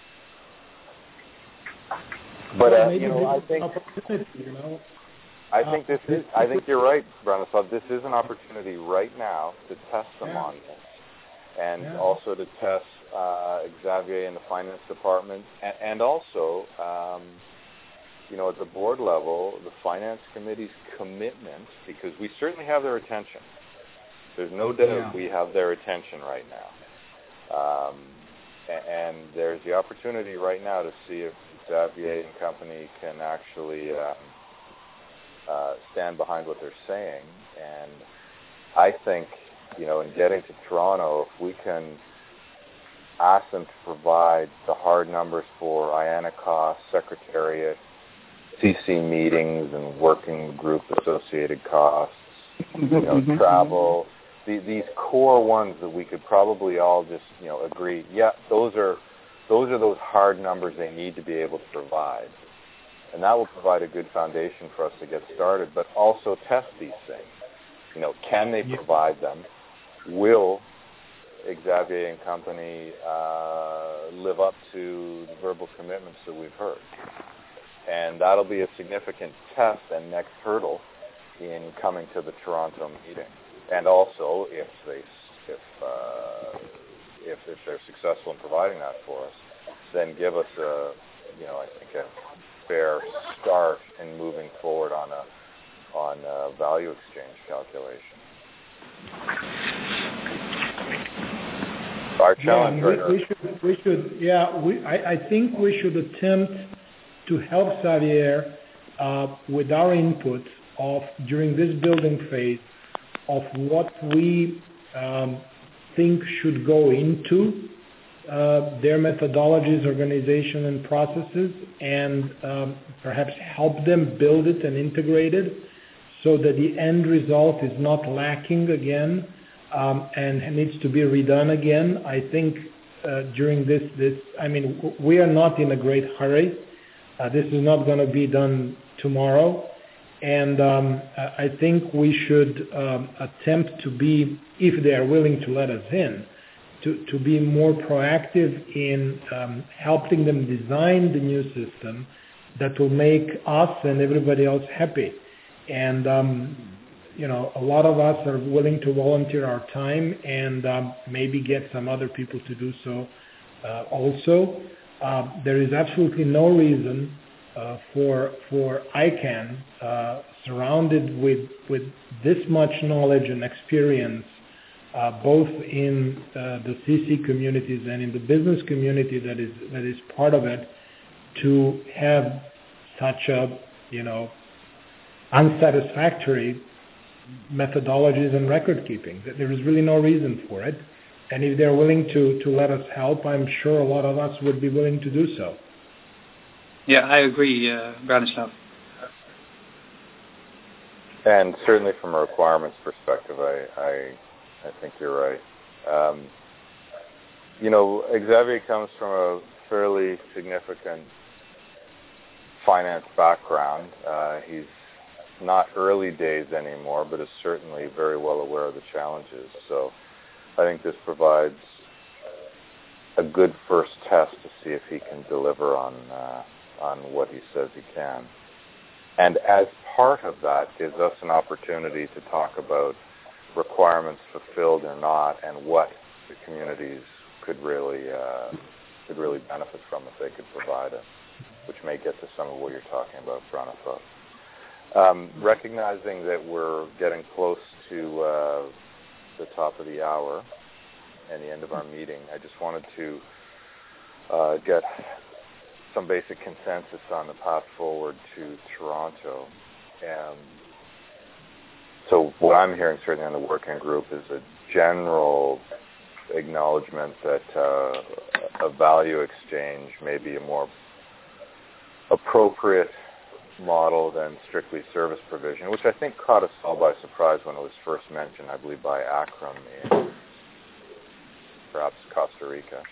But uh, you know, I think. You know. I think this is. I think you're right, Branislav. This is an opportunity right now to test them yeah. on this, and yeah. also to test uh, Xavier in the finance department, and, and also, um, you know, at the board level, the finance committee's commitment, because we certainly have their attention. There's no doubt yeah. we have their attention right now, um, and, and there's the opportunity right now to see if Xavier and company can actually. Um, Uh, stand behind what they're saying, and I think, you know, in getting to Toronto, if we can ask them to provide the hard numbers for I A N A costs, secretariat, C C meetings, and working group associated costs, you know, travel, the, these core ones that we could probably all just, you know, agree, yeah, those are those are those hard numbers they need to be able to provide. And that will provide a good foundation for us to get started, but also test these things. You know, can they provide them? Will Xavier and company uh, live up to the verbal commitments that we've heard? And that'll be a significant test and next hurdle in coming to the Toronto meeting. And also, if they if uh, if, if they're successful in providing that for us, then give us a you know I think a fair start in moving forward on a on a value exchange calculation. Our challenge, yeah, we, we should, we should, yeah, we, I, I think we should attempt to help Xavier uh, with our input of during this building phase of what we um, think should go into uh, their methodologies, organization, and processes, and um, perhaps help them build it and integrate it so that the end result is not lacking again um, and needs to be redone again. I think uh, during this, this, I mean, w- we are not in a great hurry. Uh, this is not going to be done tomorrow. And um, I think we should um, attempt to be, if they are willing to let us in, to, to be more proactive in um, helping them design the new system that will make us and everybody else happy. And, um, you know, a lot of us are willing to volunteer our time and um, maybe get some other people to do so uh, also. Uh, there is absolutely no reason uh, for for I CANN, uh, surrounded with, with this much knowledge and experience, uh, both in uh, the C C communities and in the business community that is that is part of it, to have such a, you know, unsatisfactory methodologies and record keeping. There is really no reason for it. And if they're willing to, to let us help, I'm sure a lot of us would be willing to do so. Yeah, I agree, uh, Branislav. And certainly from a requirements perspective, I I, I think you're right. Um, you know, Xavier comes from a fairly significant finance background. Uh, he's not early days anymore, but is certainly very well aware of the challenges. So I think this provides a good first test to see if he can deliver on uh, on what he says he can. And as part of that gives us an opportunity to talk about requirements fulfilled or not, and what the communities could really uh, could really benefit from if they could provide it, which may get to some of what you're talking about, Branislav. Um, recognizing that we're getting close to uh, the top of the hour and the end of our meeting, I just wanted to uh, get some basic consensus on the path forward to Toronto. And so what I'm hearing certainly on the working group is a general acknowledgement that uh, a value exchange may be a more appropriate model than strictly service provision, which I think caught us all by surprise when it was first mentioned, I believe, by Akram in perhaps Costa Rica.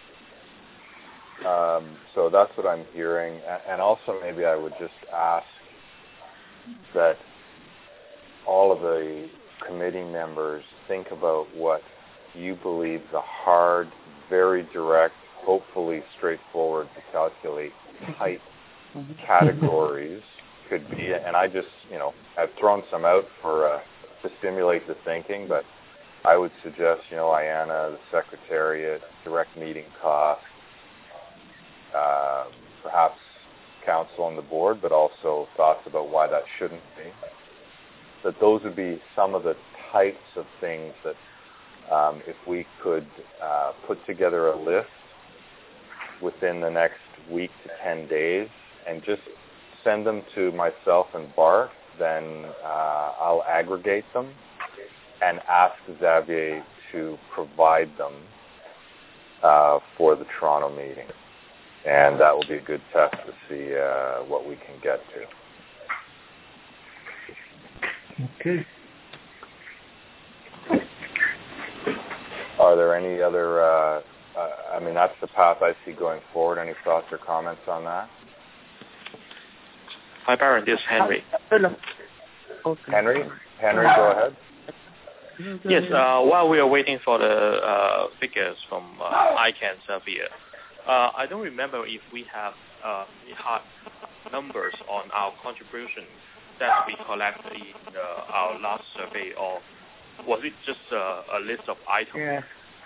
Um, so that's what I'm hearing. And also maybe I would just ask that all of the committee members think about what you believe the hard, very direct, hopefully straightforward to calculate type categories could be. And I just, you know, I've thrown some out for uh, to stimulate the thinking, but I would suggest, you know, I A N A, the Secretariat, direct meeting costs, uh, perhaps council and the board, but also thoughts about why that shouldn't be. That those would be some of the types of things that um, if we could uh, put together a list within the next week to ten days and just send them to myself and Bart, then uh, I'll aggregate them and ask Xavier to provide them uh, for the Toronto meeting. And that will be a good test to see uh, what we can get to. Okay. Are there any other, uh, uh, I mean, that's the path I see going forward. Any thoughts or comments on that? Hi, Baron. This is Henry. Henry? Henry, go ahead. Yes, uh, while we are waiting for the uh, figures from uh, I CANN Xavier, uh, I don't remember if we have uh, hard numbers on our contribution that we collected in uh, our last survey, or was it just uh, a list of items? Yeah.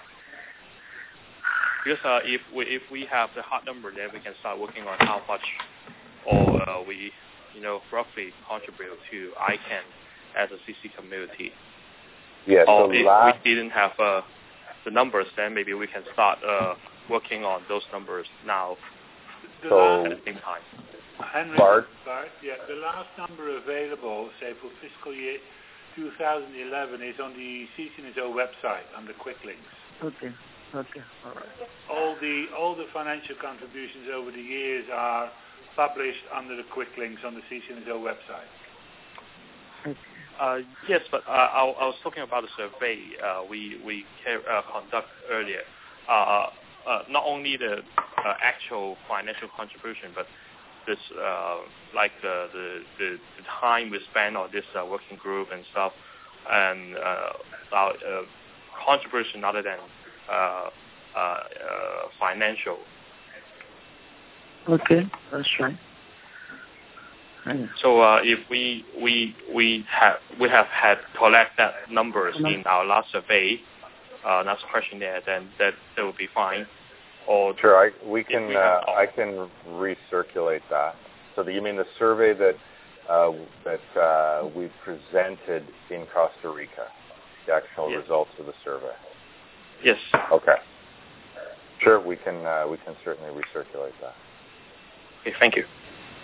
Because uh, if we if we have the hard number, then we can start working on how much, or uh, we, you know, roughly contribute to I CANN as a C C community. Yeah, or so if last... we didn't have uh, the numbers, then maybe we can start uh, working on those numbers now The so, last, at the same time. Henry, Bart? Bart, yeah, the last number available, say for fiscal year two thousand eleven, is on the C C N S O website under quick links. Okay. Okay. All right. All the all the financial contributions over the years are published under the quick links on the C C N S O website. Uh, yes, but uh, I, I was talking about the survey uh, we we uh, conduct earlier. Uh, uh, not only the uh, actual financial contribution, but this uh, like the, the the the time we spend on this uh, working group and stuff, and uh, our uh, contribution other than uh, uh, uh, financial. Okay, that's right. So uh, if we we we have we have had collect that numbers in our last survey, uh, last questionnaire, then that that would be fine. Or sure, I we can we uh, I can recirculate that. So that you mean the survey that uh, that uh, we presented in Costa Rica, the actual yes. results of the survey. Yes. Okay. Sure, we can uh, we can certainly recirculate that. Okay, thank you.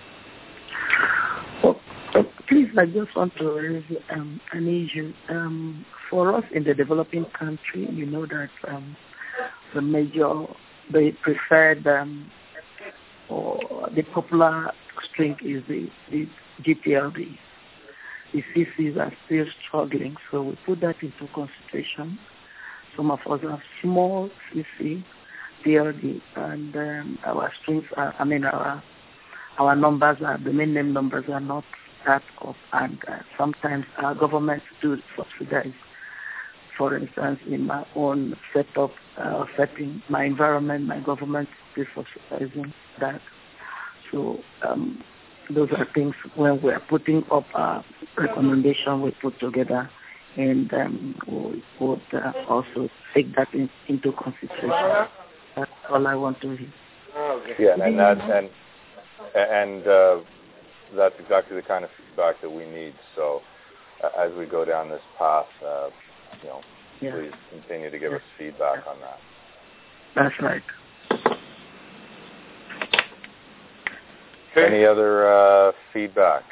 Oh, oh, please, I just want to raise um, an issue. Um, for us in the developing country, you know that um, the major, the preferred, um, or the popular string is the, the G P L D. The C Cs are still struggling, so we put that into consideration. Some of us have small C C, P L D, and um, our strings are, I mean, our Our numbers are, the main name numbers are not that up, and uh, sometimes our government do subsidize. For instance, in my own setup, uh, setting, my environment, my government is subsidizing that. So um, those are things when we are putting up a recommendation we put together, and um, we would uh, also take that in, into consideration. That's all I want to hear. Yeah, and that and. And uh, that's exactly the kind of feedback that we need. So uh, as we go down this path, uh, you know, yeah. please continue to give yeah. us feedback on that. That's right. Okay. Any other uh, feedback?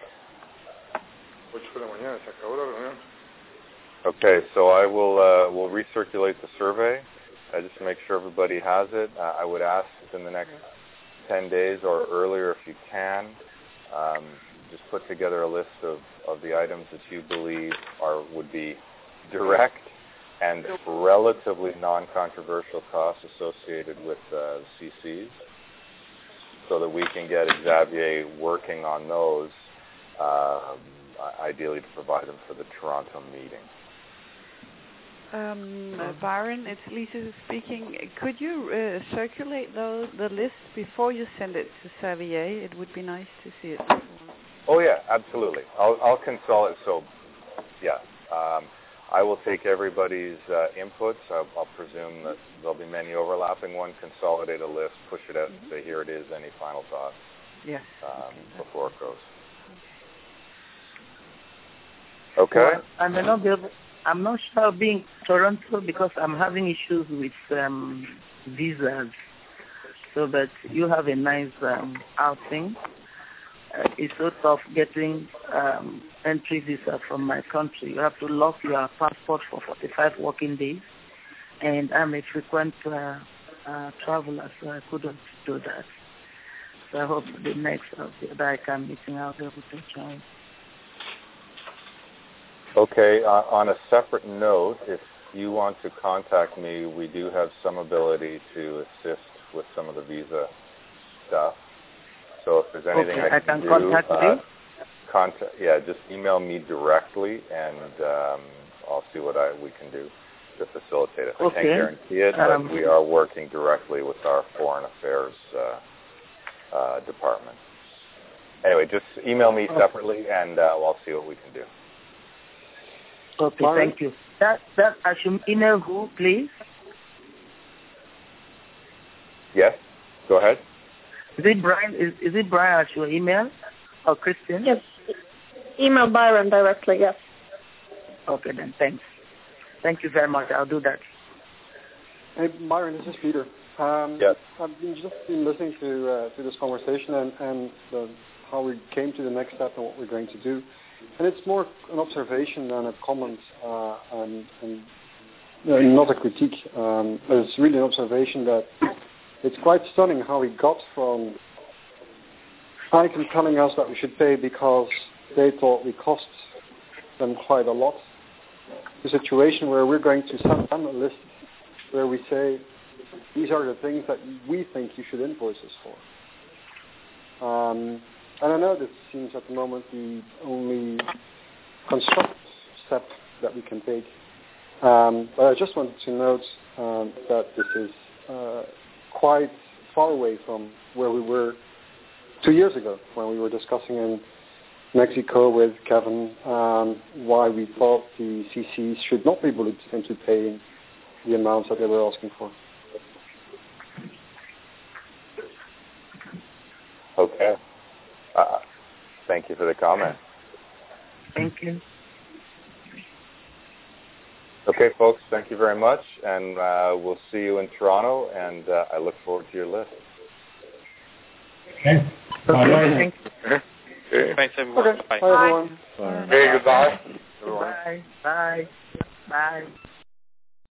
Okay, so I will uh, will recirculate the survey uh, just to make sure everybody has it. Uh, I would ask within the next ten days or earlier if you can. Um, just put together a list of, of the items that you believe are would be direct and relatively non-controversial costs associated with uh, C Cs so that we can get Xavier working on those, um, ideally to provide them for the Toronto meeting. Um, uh, Byron, it's Lisa speaking. Could you uh, circulate the, the list before you send it to Xavier? It would be nice to see it before. Oh yeah, absolutely. I'll, I'll consult it. So, yeah, um, I will take everybody's uh, inputs. I'll, I'll presume that there'll be many overlapping ones. Consolidate a list, push it out, mm-hmm. and say here it is. Any final thoughts? Yes. Um, before it goes. Okay. Well, I may not be able. I'm not sure I'll be in Toronto because I'm having issues with um, visas. So that you have a nice um, outing. Uh, it's so tough getting um, entry visa from my country. You have to lock your passport for forty-five working days. And I'm a frequent uh, uh, traveler, so I couldn't do that. So I hope the next uh, that I can meeting I'll be able to join. Okay, uh, on a separate note, if you want to contact me, we do have some ability to assist with some of the visa stuff. So if there's anything okay, I, I can, can do, contact uh, you? Contact, yeah, just email me directly, and um, I'll see what I we can do to facilitate it. I okay. can't guarantee it, but um, we are working directly with our Foreign Affairs uh, uh, department. Anyway, just email me separately, and uh, I'll see what we can do. Okay, Byron? Thank you. That that I should email who, please? Yes, go ahead. Is it Brian? Is, is it Brian I should email or Christian? Yes. Email Byron directly. Yes. Okay then. Thanks. Thank you very much. I'll do that. Hey, Byron, this is Peter. Um, yes. I've been just been listening to uh, to this conversation and and the, how we came to the next step and what we're going to do. And it's more an observation than a comment, uh, and, and uh, not a critique. Um, but it's really an observation that it's quite stunning how we got from ICANN telling us that we should pay because they thought we cost them quite a lot, to a situation where we're going to send them a list where we say these are the things that we think you should invoice us for. Um, and I know this seems at the moment the only constructive step that we can take. Um, but I just wanted to note um, that this is uh, quite far away from where we were two years ago when we were discussing in Mexico with Kevin um, why we thought the C Cs should not be bullied into paying the amounts that they were asking for. Okay. Uh, thank you for the comment. Thank you. Okay, folks, thank you very much, and uh, we'll see you in Toronto, and uh, I look forward to your list. Okay. Bye-bye. Thank you. Okay. Thanks, everyone. Okay. Bye. Bye, everyone. Bye. Hey, goodbye. Bye. Bye. Bye.